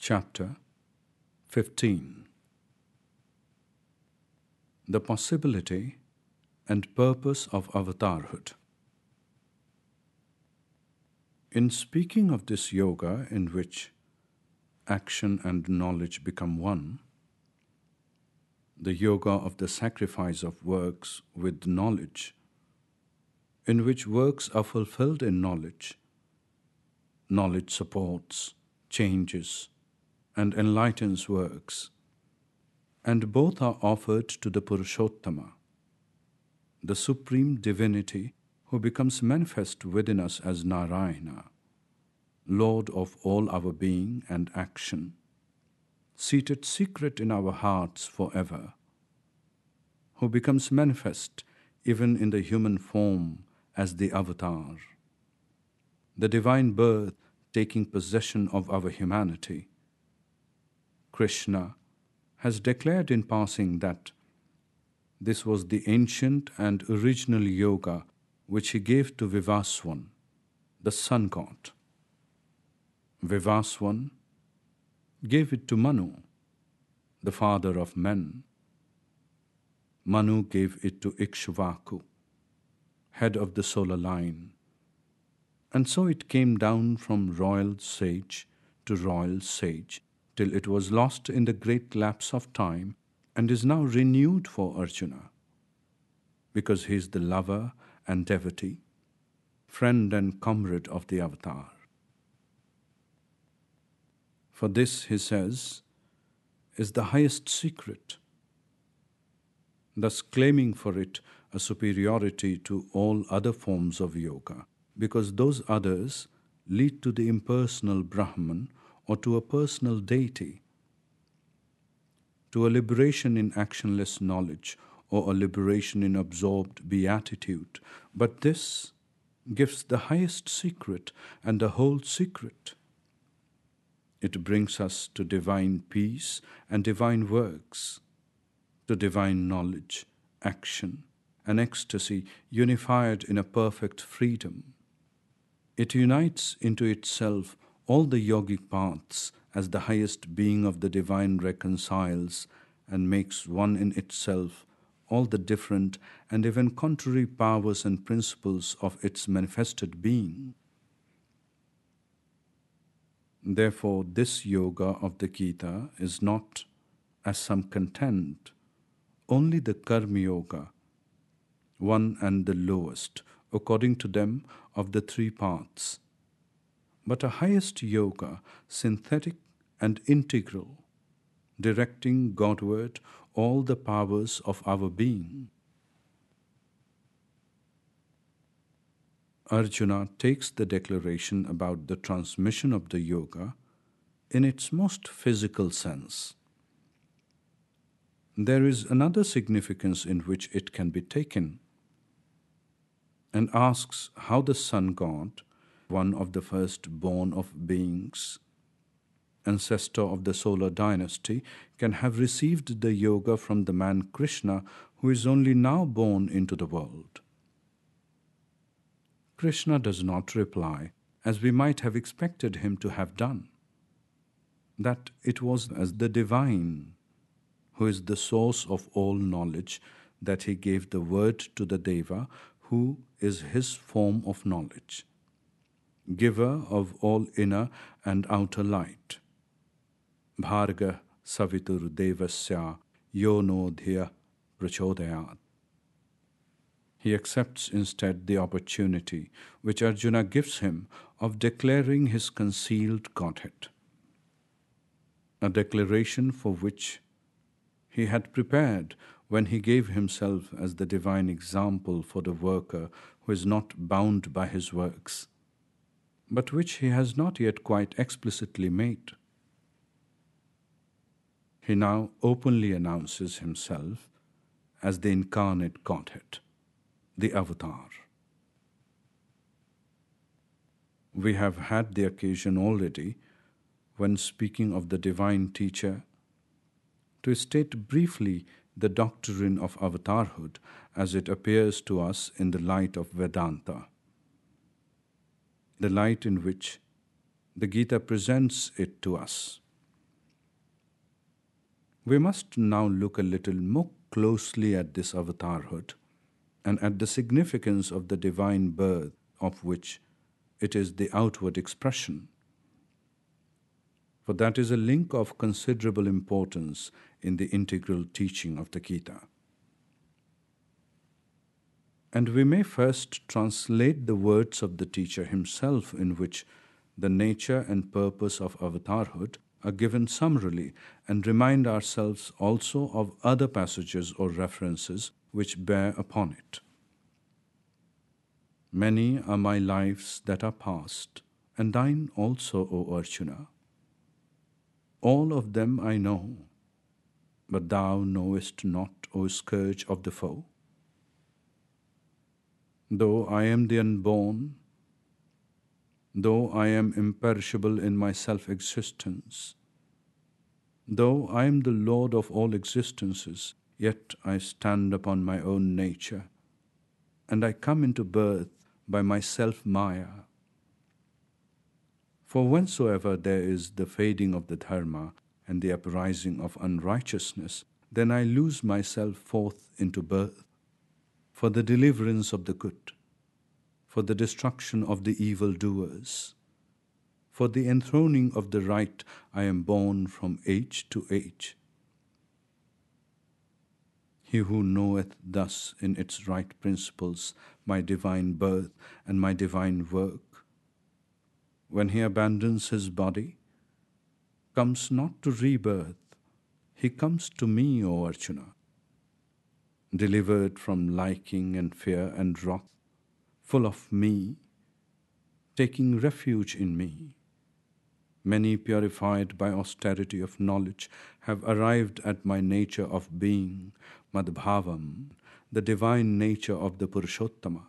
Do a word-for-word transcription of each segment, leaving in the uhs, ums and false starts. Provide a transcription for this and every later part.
Chapter fifteen. The possibility and purpose of avatarhood. In speaking of this yoga in which action and knowledge become one, the yoga of the sacrifice of works with knowledge, in which works are fulfilled in knowledge, knowledge supports, changes, and enlightens works, and both are offered to the Purushottama, the Supreme Divinity who becomes manifest within us as Narayana, Lord of all our being and action, seated secret in our hearts forever, who becomes manifest even in the human form as the Avatar, the divine birth taking possession of our humanity. Krishna has declared in passing that this was the ancient and original yoga which he gave to Vivaswan, the sun god. Vivaswan gave it to Manu, the father of men. Manu gave it to Ikshvaku, head of the solar line. And so it came down from royal sage to royal sage till it was lost in the great lapse of time and is now renewed for Arjuna, because he is the lover and devotee, friend and comrade of the Avatar. For this, he says, is the highest secret, thus claiming for it a superiority to all other forms of yoga, because those others lead to the impersonal Brahman or to a personal deity, to a liberation in actionless knowledge or a liberation in absorbed beatitude. But this gives the highest secret and the whole secret. It brings us to divine peace and divine works, to divine knowledge, action, and ecstasy unified in a perfect freedom. It unites into itself all the yogic paths as the highest being of the divine reconciles and makes one in itself all the different and even contrary powers and principles of its manifested being. Therefore, this yoga of the Gita is not, as some contend, only the Karma Yoga, one and the lowest, according to them, of the three paths, but a highest yoga, synthetic and integral, directing Godward all the powers of our being. Arjuna takes the declaration about the transmission of the yoga in its most physical sense. There is another significance in which it can be taken, and asks how the sun god, one of the first-born of beings, ancestor of the solar dynasty, can have received the yoga from the man Krishna, who is only now born into the world. Krishna does not reply, as we might have expected him to have done, that it was as the divine, who is the source of all knowledge, that he gave the word to the Deva, who is his form of knowledge, giver of all inner and outer light. Bharga savitur devasya yo no dhiya prachodayat. He accepts instead the opportunity which Arjuna gives him of declaring his concealed Godhead, a declaration for which he had prepared when he gave himself as the divine example for the worker who is not bound by his works, but which he has not yet quite explicitly made. He now openly announces himself as the incarnate Godhead, the Avatar. We have had the occasion already, when speaking of the divine teacher, to state briefly the doctrine of avatarhood as it appears to us in the light of Vedanta, the light in which the Gita presents it to us. We must now look a little more closely at this avatarhood and at the significance of the divine birth of which it is the outward expression. For that is a link of considerable importance in the integral teaching of the Gita. And we may first translate the words of the teacher himself, in which the nature and purpose of avatarhood are given summarily, and remind ourselves also of other passages or references which bear upon it. Many are my lives that are past, and thine also, O Arjuna. All of them I know, but thou knowest not, O scourge of the foe. Though I am the unborn, though I am imperishable in my self-existence, though I am the Lord of all existences, yet I stand upon my own nature, and I come into birth by my self-maya. For whensoever there is the fading of the dharma and the uprising of unrighteousness, then I lose myself forth into birth, for the deliverance of the good, for the destruction of the evildoers. For the enthroning of the right, I am born from age to age. He who knoweth thus in its right principles my divine birth and my divine work, when he abandons his body, comes not to rebirth, he comes to me, O Arjuna, delivered from liking and fear and wrath, full of me, taking refuge in me. Many, purified by austerity of knowledge, have arrived at my nature of being, Madbhavam, the divine nature of the Purushottama.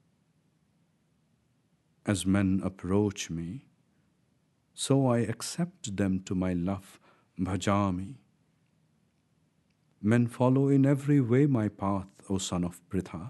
As men approach me, so I accept them to my love, Bhajami. Men follow in every way my path, O son of Pritha.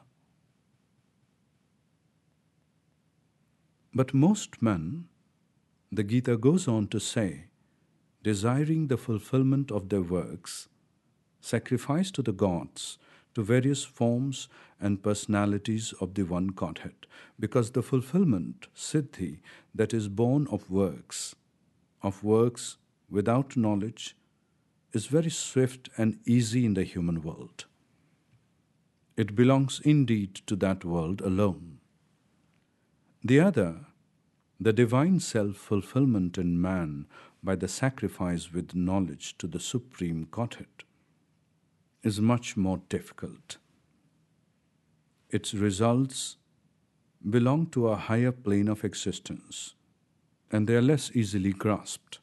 But most men, the Gita goes on to say, desiring the fulfillment of their works, sacrifice to the gods, to various forms and personalities of the one Godhead, because the fulfillment, siddhi, that is born of works, of works without knowledge, is very swift and easy in the human world. It belongs indeed to that world alone. The other, the divine self-fulfillment in man by the sacrifice with knowledge to the Supreme Godhead, is much more difficult. Its results belong to a higher plane of existence, and they are less easily grasped.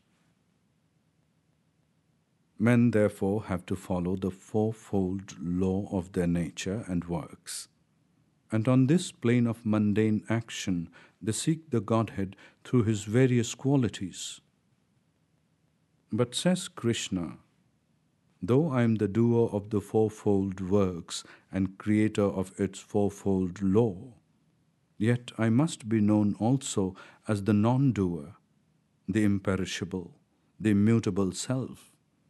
Men therefore have to follow the fourfold law of their nature and works, and on this plane of mundane action they seek the Godhead through his various qualities. But says Krishna, though I am the doer of the fourfold works and creator of its fourfold law, yet I must be known also as the non-doer, the imperishable, the immutable self.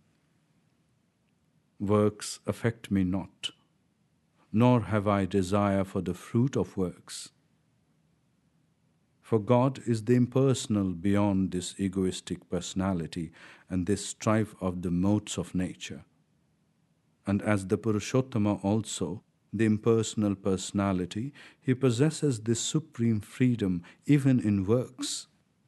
Works affect me not, nor have I desire for the fruit of works. For God is the impersonal beyond this egoistic personality and this strife of the modes of nature. And as the Purushottama also, the impersonal personality, he possesses this supreme freedom even in works.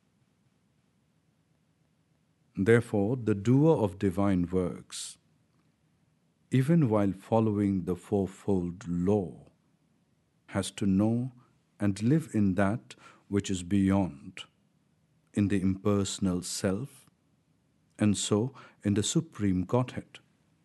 Therefore, the doer of divine works, even while following the fourfold law, has to know and live in that which is beyond, in the impersonal self, and so in the Supreme Godhead.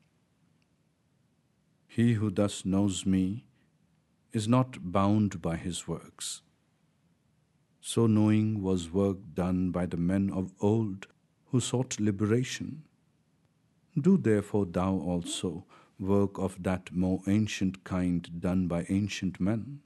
He who thus knows me is not bound by his works. So knowing was work done by the men of old who sought liberation. Do therefore thou also work of that more ancient kind done by ancient men.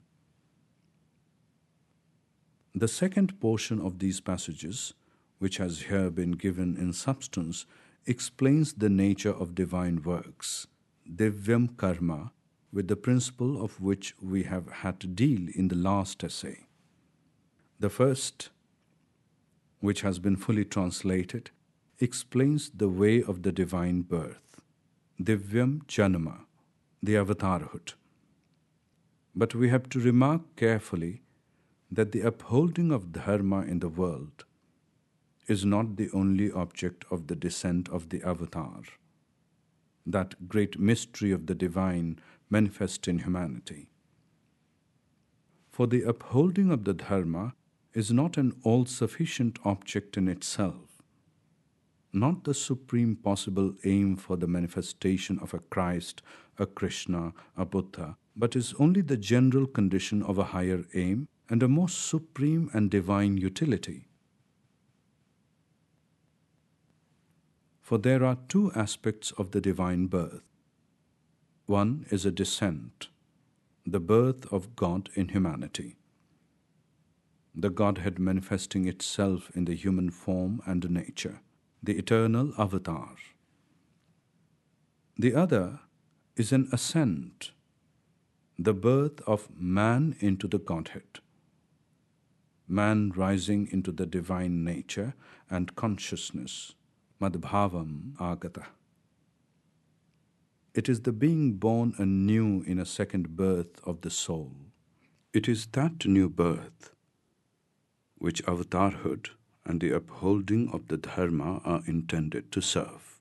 The second portion of these passages, which has here been given in substance, explains the nature of divine works, Divyam Karma, with the principle of which we have had to deal in the last essay. The first, which has been fully translated, explains the way of the divine birth, Divyam Janama, the avatarhood. But we have to remark carefully that the upholding of dharma in the world is not the only object of the descent of the avatar, that great mystery of the divine manifest in humanity. For the upholding of the dharma is not an all-sufficient object in itself, not the supreme possible aim for the manifestation of a Christ, a Krishna, a Buddha, but is only the general condition of a higher aim and a most supreme and divine utility. For there are two aspects of the divine birth. One is a descent, the birth of God in humanity, the Godhead manifesting itself in the human form and nature, the eternal avatar. The other is an ascent, the birth of man into the Godhead, man rising into the divine nature and consciousness, madbhavam agata. It is the being born anew in a second birth of the soul. It is that new birth which avatarhood and the upholding of the dharma are intended to serve.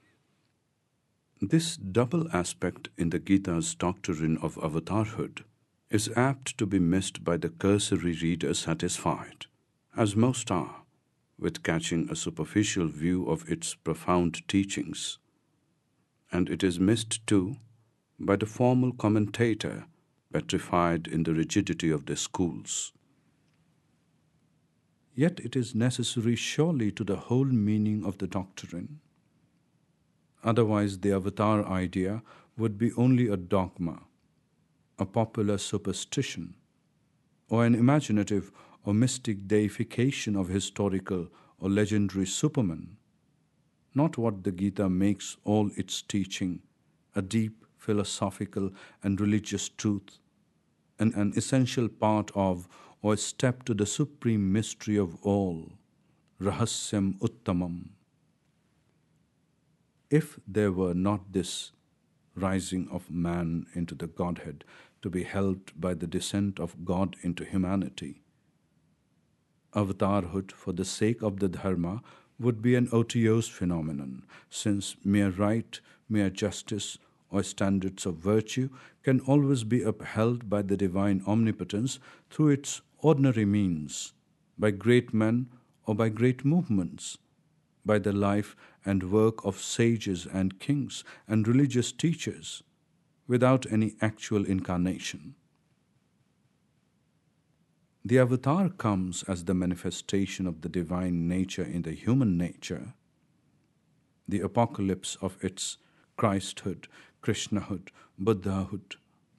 This double aspect in the Gita's doctrine of avatarhood is apt to be missed by the cursory reader satisfied, as most are, with catching a superficial view of its profound teachings. And it is missed too by the formal commentator petrified in the rigidity of their schools. Yet it is necessary surely to the whole meaning of the doctrine. Otherwise the avatar idea would be only a dogma, a popular superstition, or an imaginative or mystic deification of historical or legendary supermen, not what the Gita makes all its teaching, a deep philosophical and religious truth, and an essential part of or a step to the supreme mystery of all, Rahasyam Uttamam. If there were not this rising of man into the Godhead to be helped by the descent of God into humanity, avatarhood for the sake of the dharma would be an otiose phenomenon, since mere right, mere justice, or standards of virtue can always be upheld by the divine omnipotence through its ordinary means, by great men or by great movements, by the life and work of sages and kings and religious teachers, without any actual incarnation. The avatar comes as the manifestation of the divine nature in the human nature, the apocalypse of its Christhood, Krishnahood, Buddhahood,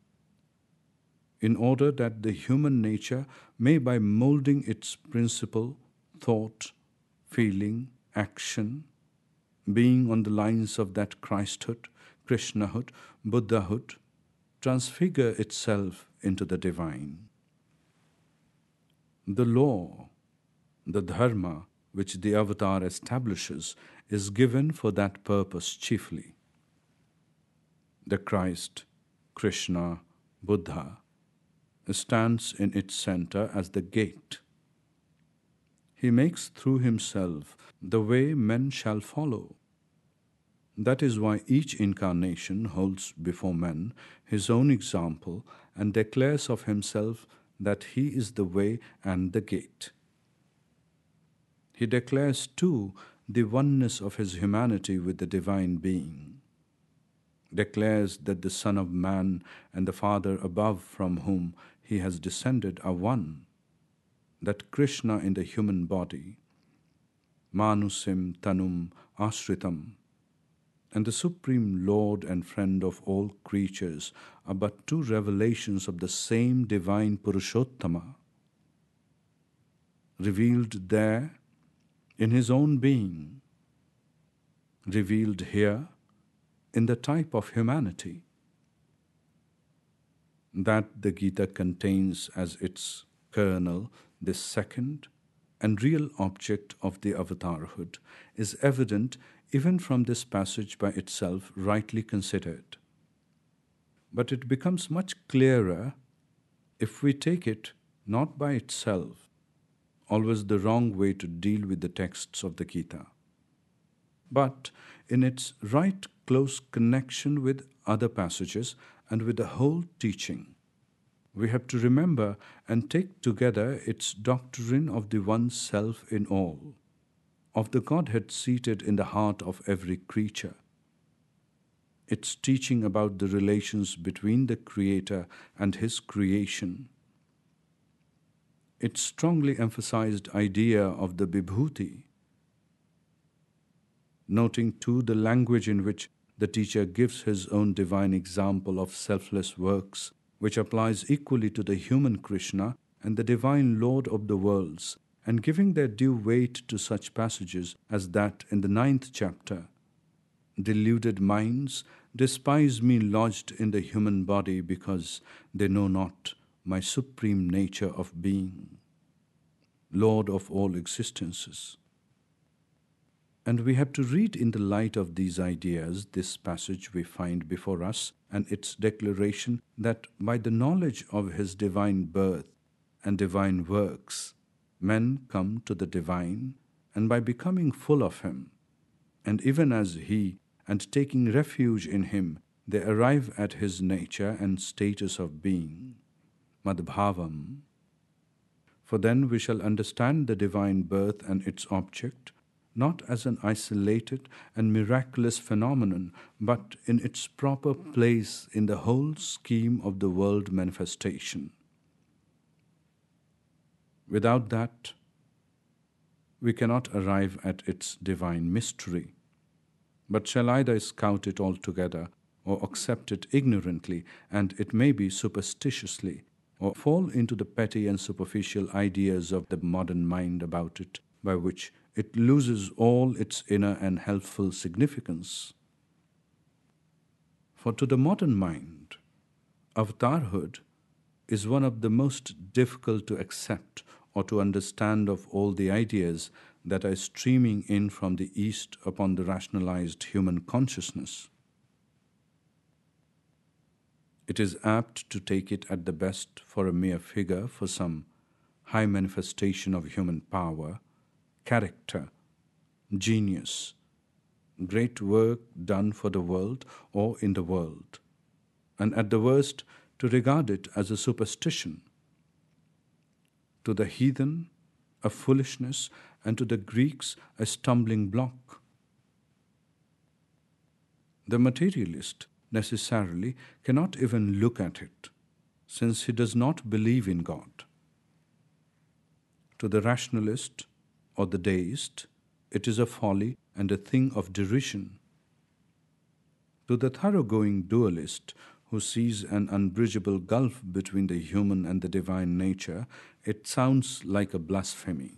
in order that the human nature may, by moulding its principle, thought, feeling, action, being on the lines of that Christhood, Krishnahood, Buddhahood, transfigure itself into the divine. The law, the dharma, which the avatar establishes, is given for that purpose chiefly. The Christ, Krishna, Buddha stands in its center as the gate. He makes through himself the way men shall follow. That is why each incarnation holds before men his own example and declares of himself that he is the way and the gate. He declares too the oneness of his humanity with the divine being, declares that the Son of Man and the Father above from whom he has descended are one, that Krishna in the human body, Manusim Tanum Ashritam, and the Supreme Lord and Friend of all creatures are but two revelations of the same divine Purushottama, revealed there in his own being, revealed here in the type of humanity that the Gita contains as its kernel. This second and real object of the avatarhood is evident even from this passage by itself, rightly considered. But it becomes much clearer if we take it not by itself, always the wrong way to deal with the texts of the Gita, but in its right close connection with other passages and with the whole teaching. We have to remember and take together its doctrine of the one self in all, of the Godhead seated in the heart of every creature, its teaching about the relations between the Creator and His creation, its strongly emphasized idea of the Vibhuti, noting too the language in which the teacher gives his own divine example of selfless works, which applies equally to the human Krishna and the divine Lord of the worlds, and giving their due weight to such passages as that in the ninth chapter. Deluded minds despise me lodged in the human body because they know not my supreme nature of being, Lord of all existences. And we have to read in the light of these ideas this passage we find before us and its declaration that by the knowledge of His divine birth and divine works, men come to the divine, and by becoming full of Him, and even as He, and taking refuge in Him, they arrive at His nature and status of being, Madbhavam. For then we shall understand the divine birth and its object, not as an isolated and miraculous phenomenon, but in its proper place in the whole scheme of the world manifestation. Without that, we cannot arrive at its divine mystery, but shall either scout it altogether or accept it ignorantly, and it may be superstitiously, or fall into the petty and superficial ideas of the modern mind about it, by which it loses all its inner and helpful significance. For to the modern mind, avatarhood is one of the most difficult to accept or to understand of all the ideas that are streaming in from the East upon the rationalized human consciousness. It is apt to take it at the best for a mere figure for some high manifestation of human power, character, genius, great work done for the world or in the world, and at the worst to regard it as a superstition. To the heathen, a foolishness, and to the Greeks, a stumbling block. The materialist necessarily cannot even look at it, since he does not believe in God. To the rationalist or the deist, it is a folly and a thing of derision. To the thoroughgoing dualist, who sees an unbridgeable gulf between the human and the divine nature, it sounds like a blasphemy.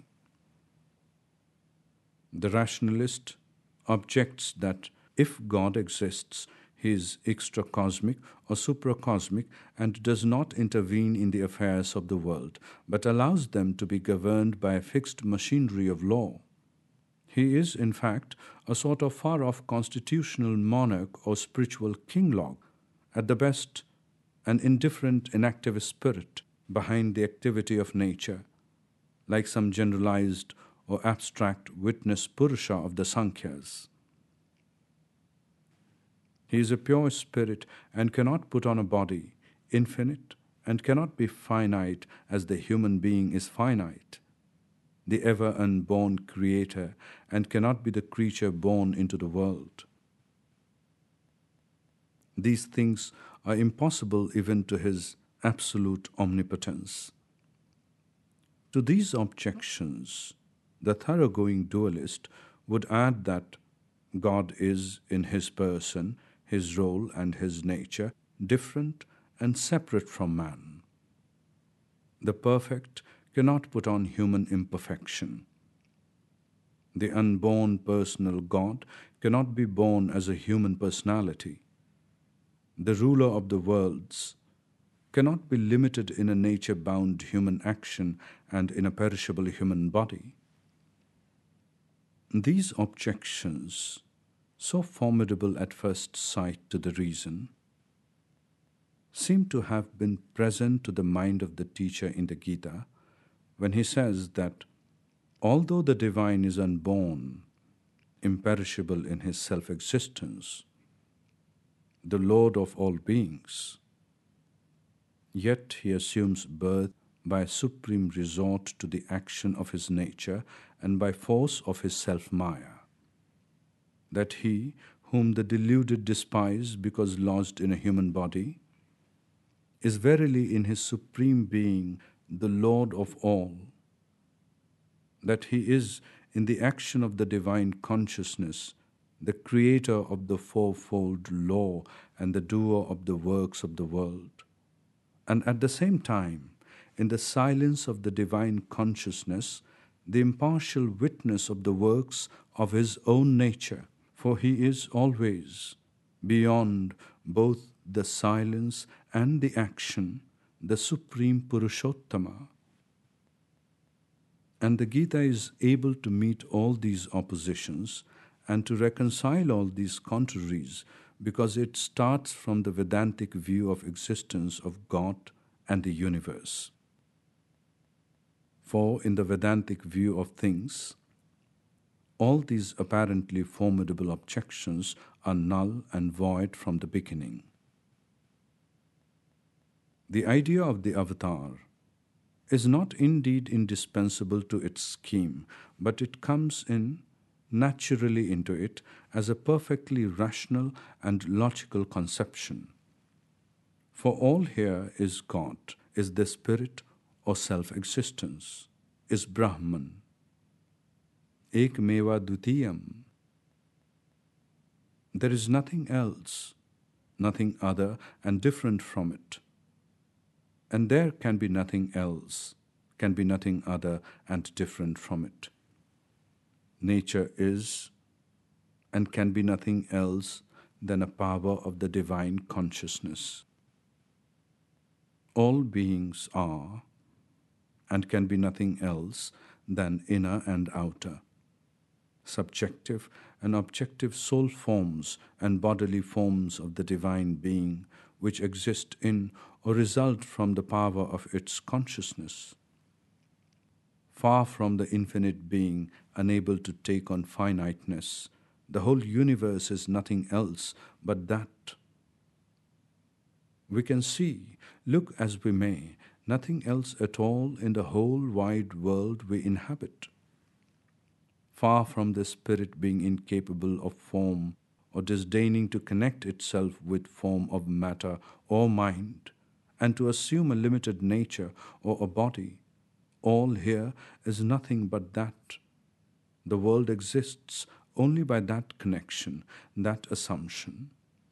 The rationalist objects that if God exists, He is extracosmic or supracosmic and does not intervene in the affairs of the world, but allows them to be governed by a fixed machinery of law. He is, in fact, a sort of far-off constitutional monarch or spiritual king-log, at the best an indifferent, inactive spirit behind the activity of nature, like some generalized or abstract witness Purusha of the Sankhyas. He is a pure spirit and cannot put on a body, infinite, and cannot be finite as the human being is finite, the ever unborn creator, and cannot be the creature born into the world. These things are impossible even to His absolute omnipotence. To these objections, the thoroughgoing dualist would add that God is, in His person, His role, and His nature, different and separate from man. The perfect cannot put on human imperfection. The unborn personal God cannot be born as a human personality. The ruler of the worlds cannot be limited in a nature-bound human action and in a perishable human body. These objections, so formidable at first sight to the reason, seem to have been present to the mind of the teacher in the Gita when he says that although the divine is unborn, imperishable in his self-existence, the Lord of all beings, yet he assumes birth by a supreme resort to the action of his nature and by force of his self-maya. That he, whom the deluded despise because lodged in a human body, is verily in his supreme being the Lord of all. That he is, in the action of the divine consciousness, the creator of the fourfold law and the doer of the works of the world. And at the same time, in the silence of the divine consciousness, the impartial witness of the works of his own nature, for he is always, beyond both the silence and the action, the supreme Purushottama. And the Gita is able to meet all these oppositions and to reconcile all these contraries because it starts from the Vedantic view of existence of God and the universe. For in the Vedantic view of things, all these apparently formidable objections are null and void from the beginning. The idea of the avatar is not indeed indispensable to its scheme, but it comes in naturally into it as a perfectly rational and logical conception. For all here is God, is the spirit or self-existence, is Brahman, Ekmeva Dutiyam. There is nothing else, nothing other and different from it. And there can be nothing else, can be nothing other and different from it. Nature is and can be nothing else than a power of the divine consciousness. All beings are and can be nothing else than inner and outer, subjective and objective soul forms and bodily forms of the divine being which exist in or result from the power of its consciousness. Far from the infinite being unable to take on finiteness, the whole universe is nothing else but that. We can see, look as we may, nothing else at all in the whole wide world we inhabit. Far from the spirit being incapable of form or disdaining to connect itself with form of matter or mind and to assume a limited nature or a body, all here is nothing but that. The world exists only by that connection, that assumption.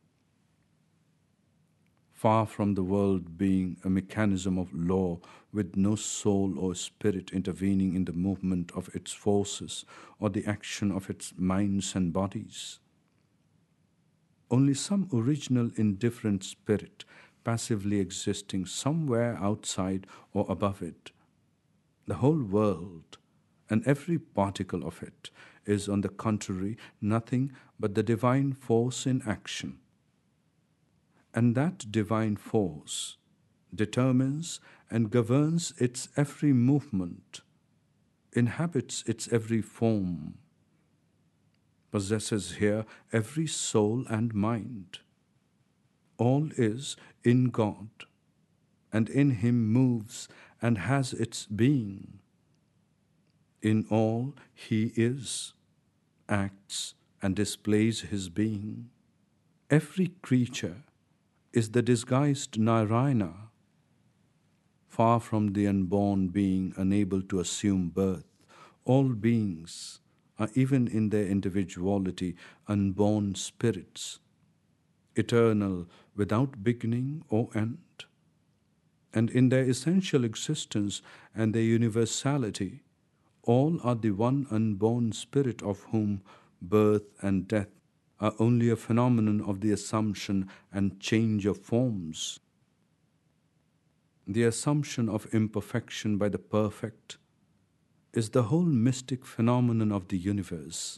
Far from the world being a mechanism of law with no soul or spirit intervening in the movement of its forces or the action of its minds and bodies. Only some original indifferent spirit passively existing somewhere outside or above it. The whole world and every particle of it is, on the contrary, nothing but the divine force in action. And that divine force determines and governs its every movement, inhabits its every form, possesses here every soul and mind. All is in God, and in Him moves and has its being. In all He is, acts, and displays His being. Every creature is the disguised Narayana. Far from the unborn being unable to assume birth, all beings are, even in their individuality, unborn spirits, eternal without beginning or end. And in their essential existence and their universality, all are the one unborn spirit, of whom birth and death are only a phenomenon of the assumption and change of forms. The assumption of imperfection by the perfect is the whole mystic phenomenon of the universe.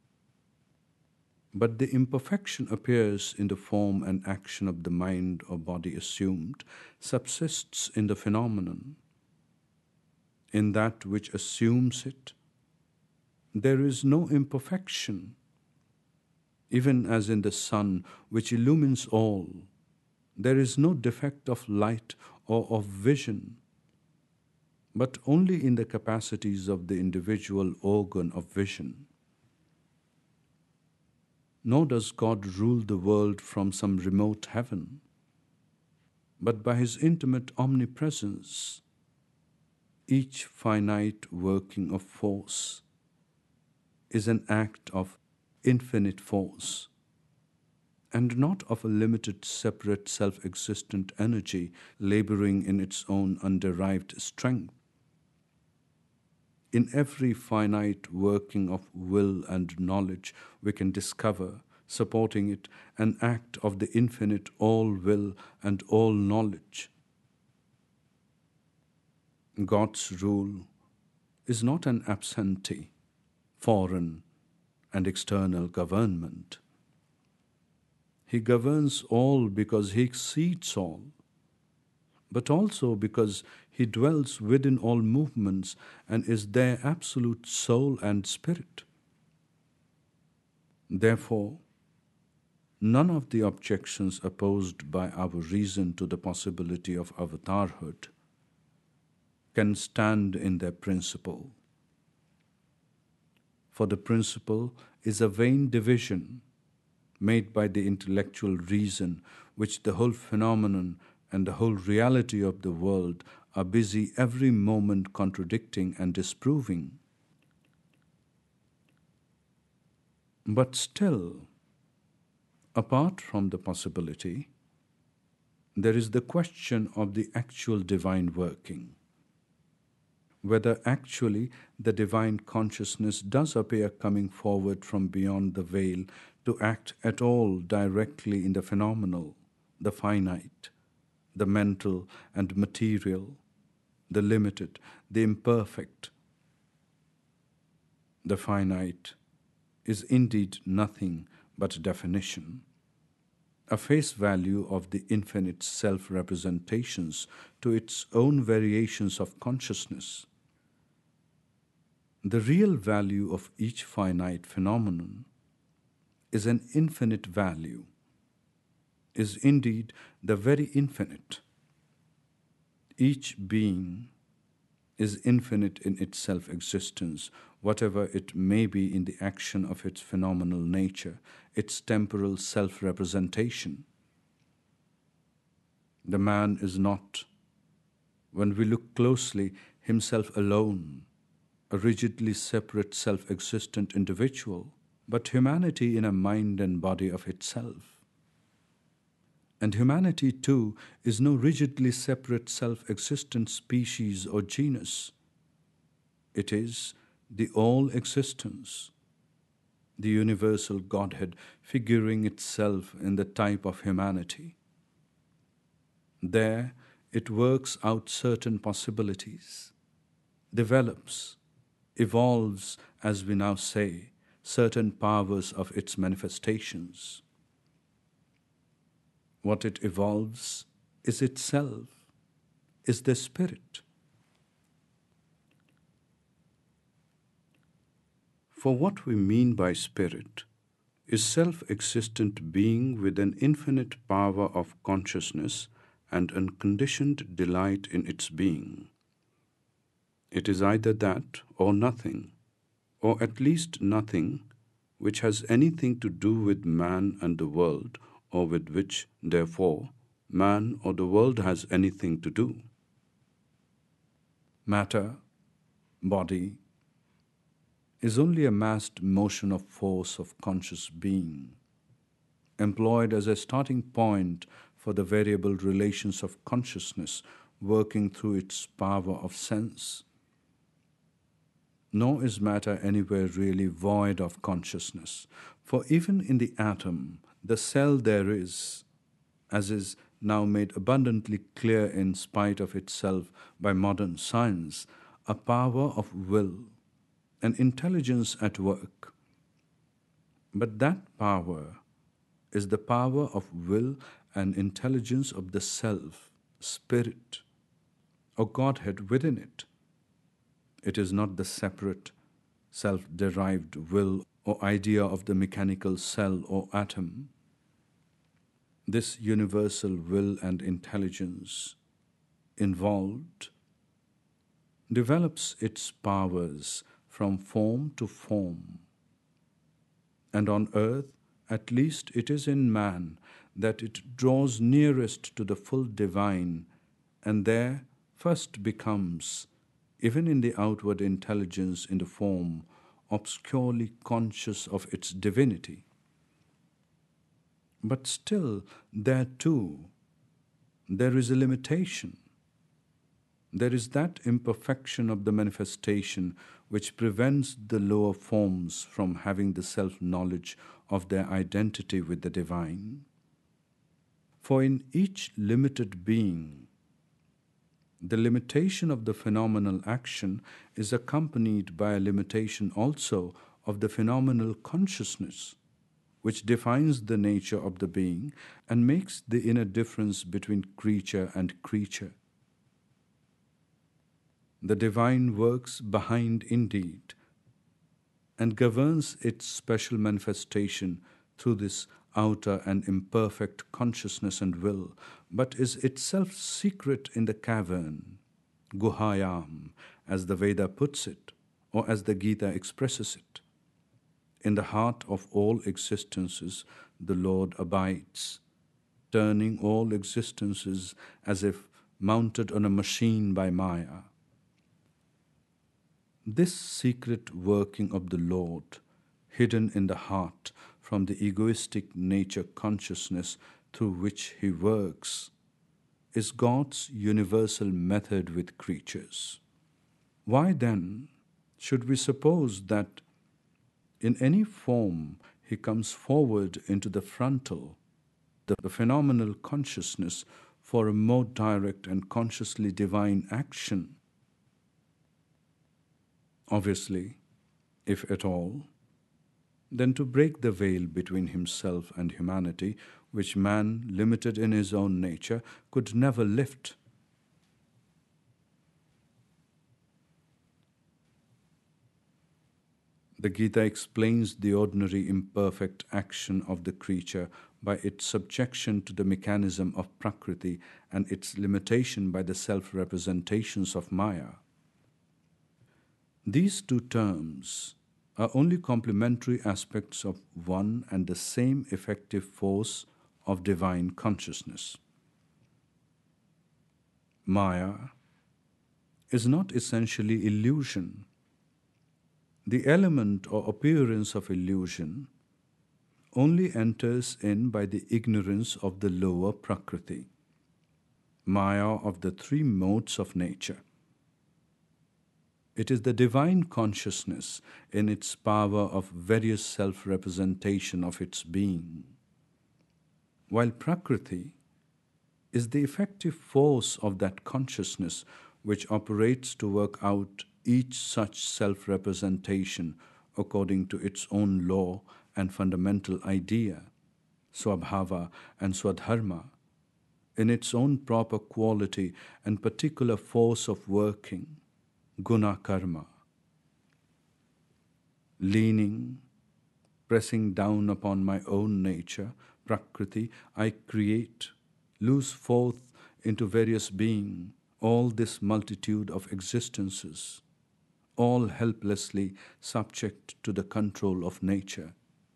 But the imperfection appears in the form and action of the mind or body assumed, subsists in the phenomenon. In that which assumes it, there is no imperfection. Even as in the sun, which illumines all, there is no defect of light or of vision, but only in the capacities of the individual organ of vision. Nor does God rule the world from some remote heaven, but by His intimate omnipresence. Each finite working of force is an act of infinite force, and not of a limited, separate, self-existent energy laboring in its own underived strength. In every finite working of will and knowledge, we can discover, supporting it, an act of the infinite all-will and all-knowledge. God's rule is not an absentee, foreign and external government. He governs all because He exceeds all, but also because He dwells within all movements and is their absolute soul and spirit. Therefore, none of the objections opposed by our reason to the possibility of avatarhood can stand in their principle. For the principle is a vain division made by the intellectual reason, which the whole phenomenon and the whole reality of the world are busy every moment contradicting and disproving. But still, apart from the possibility, there is the question of the actual divine working. Whether actually the divine consciousness does appear coming forward from beyond the veil to act at all directly in the phenomenal, the finite, the mental and material, the limited, the imperfect. The finite is indeed nothing but definition, a face value of the infinite self-representations to its own variations of consciousness. The real value of each finite phenomenon is an infinite value, is indeed the very infinite. Each being is infinite in its self-existence, whatever it may be in the action of its phenomenal nature, its temporal self-representation. The man is not, when we look closely, himself alone, a rigidly separate self-existent individual, but humanity in a mind and body of itself. And humanity too is no rigidly separate self-existent species or genus. It is the all-existence, the universal Godhead figuring itself in the type of humanity. There it works out certain possibilities, develops, evolves, as we now say, certain powers of its manifestations. What it evolves is itself, is the spirit. For what we mean by spirit is self-existent being with an infinite power of consciousness and unconditioned delight in its being. It is either that or nothing, or at least nothing which has anything to do with man and the world, or with which, therefore, man or the world has anything to do. Matter, body, is only a massed motion of force of conscious being, employed as a starting point for the variable relations of consciousness working through its power of sense. nor is matter anywhere really void of consciousness. For even in the atom, the cell there is, as is now made abundantly clear in spite of itself by modern science, a power of will, an intelligence at work. But that power is the power of will and intelligence of the self, spirit, or Godhead within it. It is not the separate, self-derived will or idea of the mechanical cell or atom. This universal will and intelligence involved develops its powers from form to form. And on earth, at least it is in man, that it draws nearest to the full divine, and there first becomes, even in the outward intelligence in the form, obscurely conscious of its divinity. But still, there too, there is a limitation. There is that imperfection of the manifestation which prevents the lower forms from having the self-knowledge of their identity with the divine. For in each limited being, the limitation of the phenomenal action is accompanied by a limitation also of the phenomenal consciousness, which defines the nature of the being and makes the inner difference between creature and creature. The divine works behind indeed and governs its special manifestation through this outer and imperfect consciousness and will, but is itself secret in the cavern, Guhayam, as the Veda puts it, or as the Gita expresses it. In the heart of all existences, the Lord abides, turning all existences as if mounted on a machine by Maya. This secret working of the Lord, hidden in the heart from the egoistic nature consciousness through which He works, is God's universal method with creatures. Why then should we suppose that in any form He comes forward into the frontal, the phenomenal consciousness, for a more direct and consciously divine action? Obviously, if at all, then to break the veil between himself and humanity, which man, limited in his own nature, could never lift. The Gita explains the ordinary imperfect action of the creature by its subjection to the mechanism of Prakriti and its limitation by the self-representations of Maya. These two terms are only complementary aspects of one and the same effective force of divine consciousness. Maya is not essentially illusion. The element or appearance of illusion only enters in by the ignorance of the lower Prakriti, Maya of the three modes of nature. It is the divine consciousness in its power of various self-representation of its being, while Prakriti is the effective force of that consciousness which operates to work out each such self-representation according to its own law and fundamental idea, Swabhava and Swadharma, in its own proper quality and particular force of working, Guna Karma. Leaning, pressing down upon my own nature, Prakriti, I create, loose forth into various being, all this multitude of existences, all helplessly subject to the control of nature.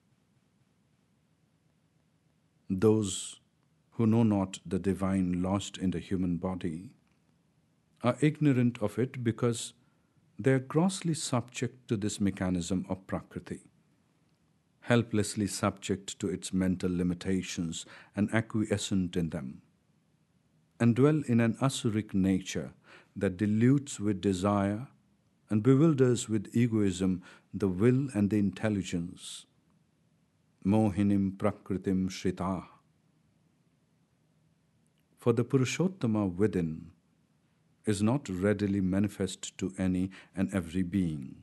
Those who know not the divine lodged in the human body are ignorant of it because they are grossly subject to this mechanism of Prakriti, helplessly subject to its mental limitations and acquiescent in them, and dwell in an asuric nature that dilutes with desire and bewilders with egoism the will and the intelligence. Mohinim prakritim shrita. For the Purushottama within is not readily manifest to any and every being.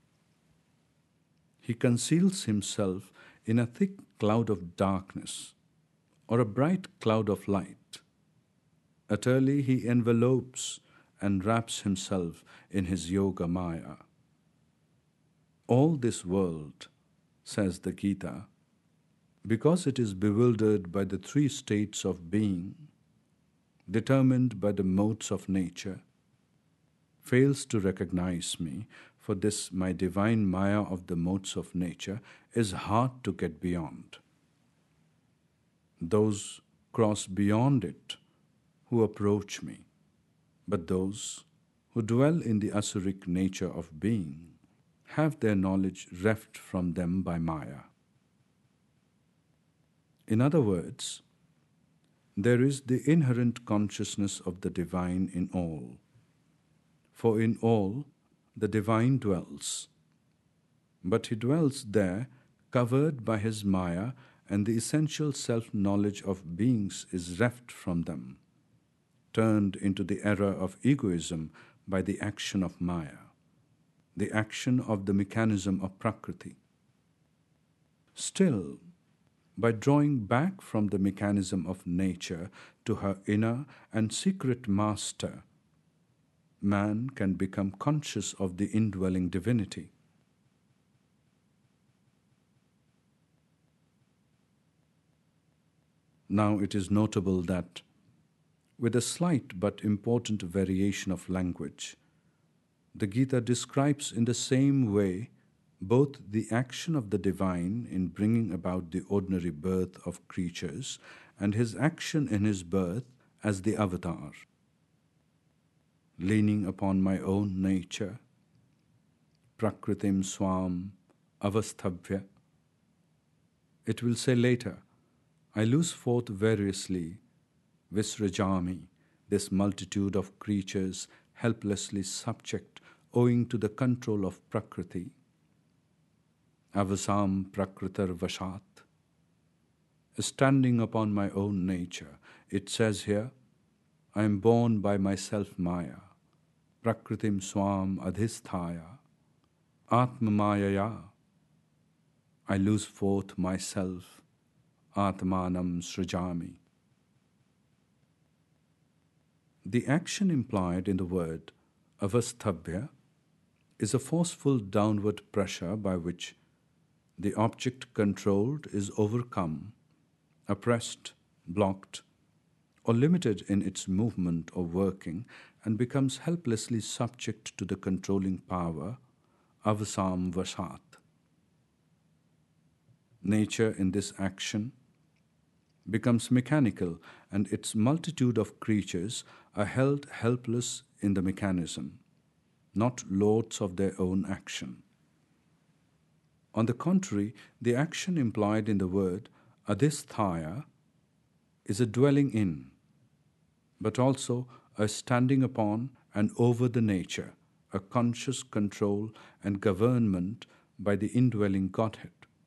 He conceals himself in a thick cloud of darkness or a bright cloud of light. Utterly he envelopes and wraps himself in his yoga maya. All this world, says the Gita, because it is bewildered by the three states of being, determined by the modes of nature, fails to recognize me, for this my divine maya of the modes of nature is hard to get beyond. Those cross beyond it who approach me, but those who dwell in the asuric nature of being have their knowledge reft from them by maya. In other words, there is the inherent consciousness of the divine in all, for in all the divine dwells, but he dwells there covered by his maya, and the essential self-knowledge of beings is reft from them, turned into the error of egoism by the action of maya, the action of the mechanism of Prakriti. Still, by drawing back from the mechanism of nature to her inner and secret master, man can become conscious of the indwelling divinity. Now it is notable that, with a slight but important variation of language, the Gita describes in the same way both the action of the divine in bringing about the ordinary birth of creatures and his action in his birth as the avatar. Leaning upon my own nature, prakritim swam avasthabhya. It will say later, I lose forth variously, visrajami, this multitude of creatures helplessly subject owing to the control of Prakriti. Avasam prakritar vashat. Standing upon my own nature, it says here, I am born by myself maya, prakritim swam adhisthaya, atma mayaya. I lose forth myself, atmanam srajami. The action implied in the word avasthabhya is a forceful downward pressure by which the object controlled is overcome, oppressed, blocked, or limited in its movement or working and becomes helplessly subject to the controlling power, avasam vashat. Nature in this action becomes mechanical, and its multitude of creatures are held helpless in the mechanism, not lords of their own action. On the contrary, the action implied in the word adhisthaya is a dwelling in, but also a standing upon and over the nature, a conscious control and government by the indwelling Godhead.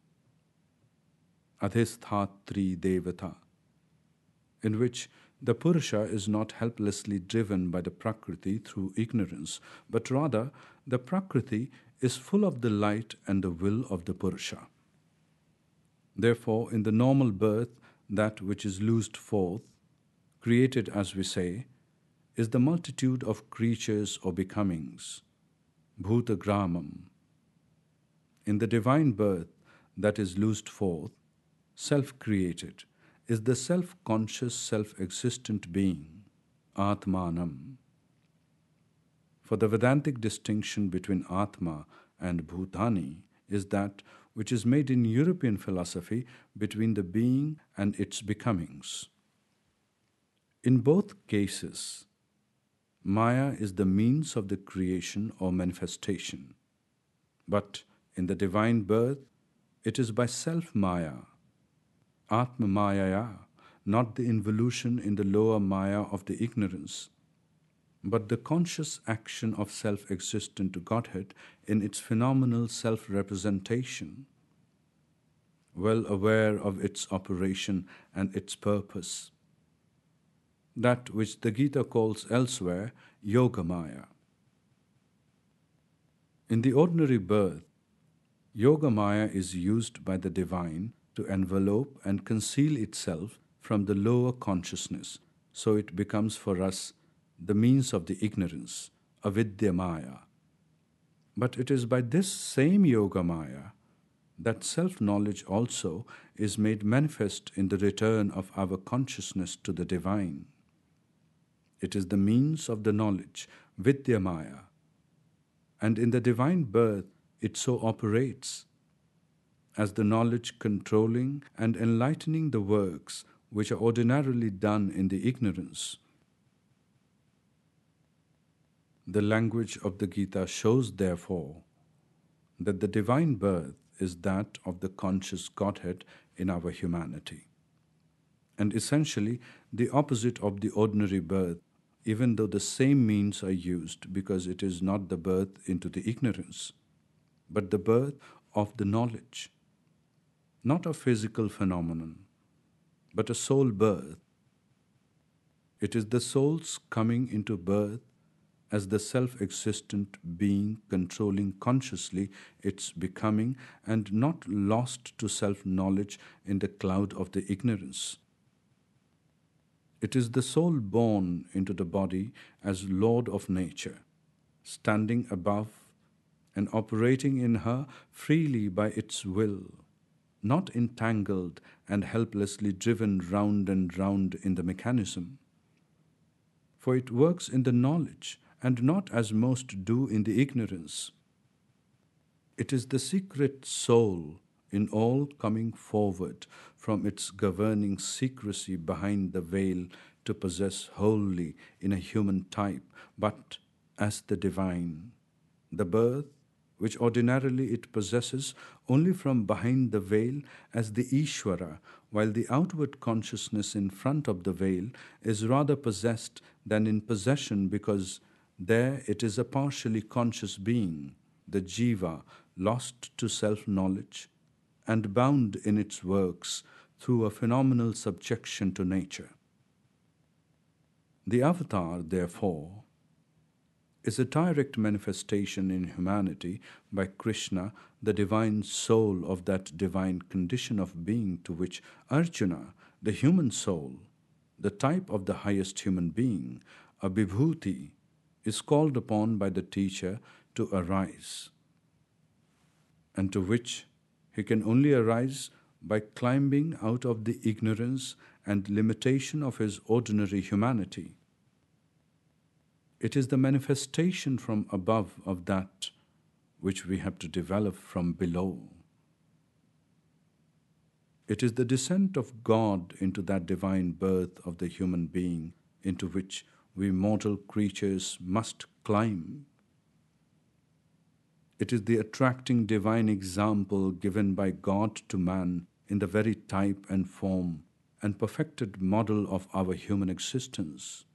Adhisthatri Devata, in which the Purusha is not helplessly driven by the Prakriti through ignorance, but rather the Prakriti is full of the light and the will of the Purusha. Therefore, in the normal birth, that which is loosed forth, created as we say, is the multitude of creatures or becomings, bhutagramam. In the divine birth that is loosed forth, self-created, is the self-conscious, self-existent being, Atmanam. For the Vedantic distinction between Atma and Bhutani is that which is made in European philosophy between the being and its becomings. In both cases, Maya is the means of the creation or manifestation, but in the divine birth, it is by self-Maya, Atma Mayaya, not the involution in the lower Maya of the ignorance, but the conscious action of self-existent Godhead in its phenomenal self-representation, well aware of its operation and its purpose, that which the Gita calls elsewhere Yogamaya. In the ordinary birth, Yogamaya is used by the divine to envelope and conceal itself from the lower consciousness, so it becomes for us the means of the ignorance, avidya maya. But it is by this same Yogamaya that self-knowledge also is made manifest in the return of our consciousness to the divine. It is the means of the knowledge, vidya maya, and in the divine birth it so operates as the knowledge controlling and enlightening the works which are ordinarily done in the ignorance. The language of the Gita shows, therefore, that the divine birth is that of the conscious Godhead in our humanity, and essentially the opposite of the ordinary birth, even though the same means are used, because it is not the birth into the ignorance, but the birth of the knowledge, not a physical phenomenon, but a soul birth. It is the soul's coming into birth as the self-existent being controlling consciously its becoming and not lost to self-knowledge in the cloud of the ignorance. It is the soul born into the body as Lord of nature, standing above and operating in her freely by its will, not entangled and helplessly driven round and round in the mechanism. For it works in the knowledge and not as most do in the ignorance. It is the secret soul in all coming forward from its governing secrecy behind the veil to possess wholly in a human type, but as the divine, the birth which ordinarily it possesses only from behind the veil as the Ishvara, while the outward consciousness in front of the veil is rather possessed than in possession, because there it is a partially conscious being, the Jiva, lost to self-knowledge and bound in its works through a phenomenal subjection to nature. The avatar, therefore, is a direct manifestation in humanity by Krishna, the divine soul of that divine condition of being to which Arjuna, the human soul, the type of the highest human being, a Vibhuti, is called upon by the teacher to arise, and to which he can only arise by climbing out of the ignorance and limitation of his ordinary humanity. It is the manifestation from above of that which we have to develop from below. It is the descent of God into that divine birth of the human being into which we mortal creatures must climb. It is the attracting divine example given by God to man in the very type and form and perfected model of our human existence.